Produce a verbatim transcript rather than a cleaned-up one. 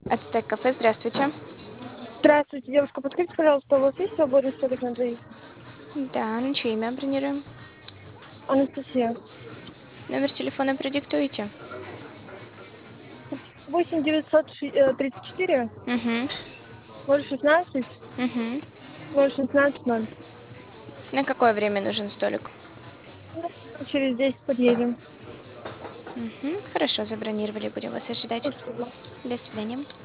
Ацтек кафе, здравствуйте. Здравствуйте, девушка, подскажите, пожалуйста, у вас есть свободный столик на двоих? Да, на чье имя бронируем? Анастасия. Номер телефона продиктуете. восемь девятьсот тридцать четыре Угу, ноль шестнадцать угу. ноль шестнадцать ноль. На какое время нужен столик? Ну, через десять подъедем. Угу, хорошо, забронировали, будем вас ожидать. Спасибо. До свидания.